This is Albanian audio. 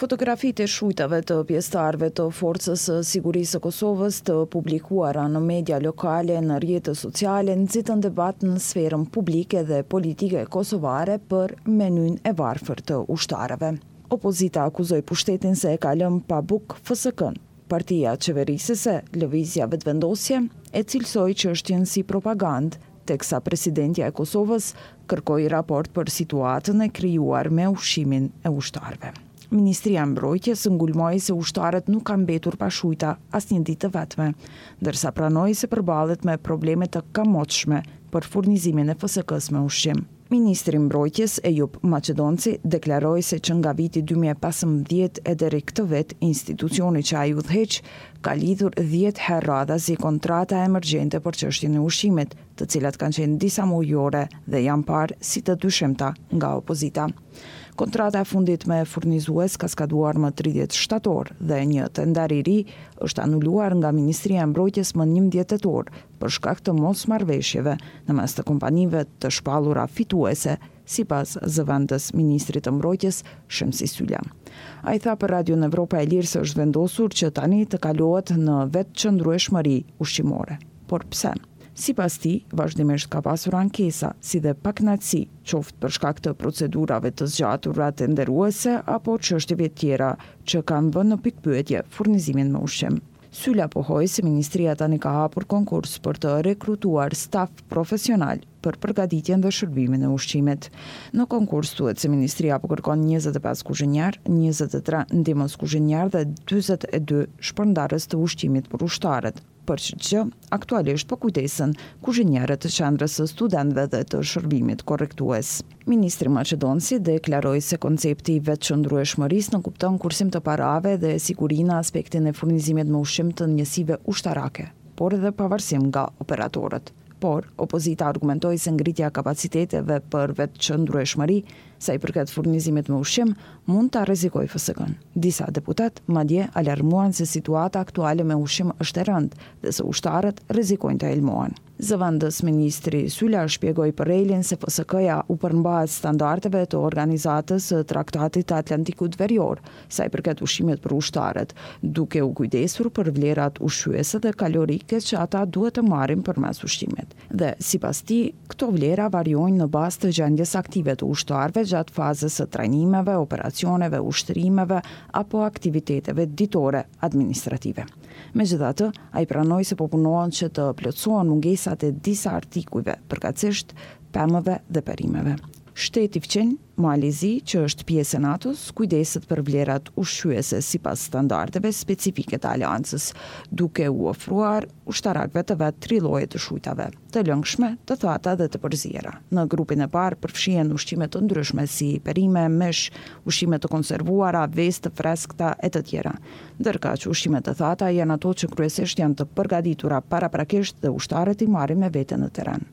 Fotografitë e shujtave të pjesëtarëve të Forcës së Sigurisë së Kosovës të publikuara në media lokale në rrjetet sociale nxitën debat në sferën publike dhe politike kosovare për menyn e varfër të ushtarëve. Opozita akuzoi pushtetin se e ka lënë pa buk FSK-n. Partia qeverisëse, Lëvizja Vetëvendosje, e cilësoi çështjen si propagandë, teksa presidentja e Kosovës kërkoi raport për situatën e krijuar me ushqimin e ushtarëve. Ministria e Mbrojtjes ngulmoi se ushtarët nuk kanë mbetur pa shujta asnjë ditë të vetme, ndërsa pranoi se përballet me probleme të kamotshme për furnizimin e FSK-s me ushqim. Ministri i Mbrojtjes Ejup Maqedonci deklaroi se që nga viti 2015 e deri këtë vit, institucioni që ai udhëheq ka lidhur 10 herë radhazi kontrata emergjente për çështjen e ushqimit, të cilat kanë qenë disa mujore dhe janë parë si të dyshimta nga opozita. Kontrata e fundit me furnizues ka skaduar më 30 shtator dhe një tender i ri është anuluar nga Ministria e Mbrojtjes më 11 tetor për shkak të mosmarrëveshjeve në mes të kompanive të shpallura fituese, sipas zëvendës ministrit të Mbrojtjes Shemsi Sylla. Ai tha për Radion Evropa e Lirë se është vendosur që tani të kalohet në vetëqëndrueshmëri ushqimore. Por pse? Sipas tij, vazhdimisht ka pasur ankesa, si dhe pakënaqësi, qoftë për shkak të procedurave të zgjatura tenderuese apo çështjeve tjera që kanë vënë në pikpyetje furnizimin me ushqim. Sylla pohoi se ministria tani ka hapur konkurs për të rekrutuar staf profesional për përgatitjen dhe shërbimin e ushqimit. Në konkurs thuhet se ministria po kërkon 25 kuzhinjar, 23 ndihmës kuzhinjar dhe 42 shpërndarës të ushqimit për ushtarët, për që aktualisht po kujdesen kuzhinjerët të qendrës së studentëve dhe të shërbimit korrektues. Ministri Maqedonci deklaroi se koncepti i vetëqëndrueshmërisë nënkupton kursim të parave dhe sigurinë në aspektin e furnizimit me ushqim të njësive ushtarake, por edhe pavarësim nga operatorët. Por, opozita argumentoi se ngritja kapaciteteve për vetëqëndrueshmëri, sa i përket furnizimit me ushqim, mund ta rrezikojë FSK-n. Disa deputat madje alarmuan se situata aktuale me ushqim është e rëndë dhe se ushtarët rrezikojnë të elmohen. Zëvendës ministri Sylla shpjegoi për Relin se FSK-ja u përmbahet standardeve të Organizatës së Traktatit të Atlantikut Verior, sa i përket ushqimit për ushtarët, duke u kujdesur për vlerat ushqyese dhe kalorike që ata duhet të marrin përmes ushqimit. Dhe sipas tij, këto vlera variojnë në bazë të gjendjes aktive të ushtarëve gjatë fazës së trajnimeve, operacioneve, ushtrimeve apo aktiviteteve ditore administrative. Megjithatë, ai pranoi se po punohen që të plotësohen mungesat e disa artikujve, përkatësisht pemëve dhe perimeve. Shteti fqinj, Malizi, që është pjesë e NATO-s, kujdeset për vlerat ushqyese sipas standardeve specifike të aleancës, duke u ofruar ushtarakëve të vet 3 lloje të shujtave, të lëngshme, të thata dhe të përziera. Në grupin e parë përfshihen ushqime të ndryshme si perime, mish, ushqime të konservuara, vezë të freskëta e të tjera. Ndërka që ushqimet të thata janë ato që kryesisht janë të përgatitura paraprakisht dhe ushtarët i marrin me vete në terren.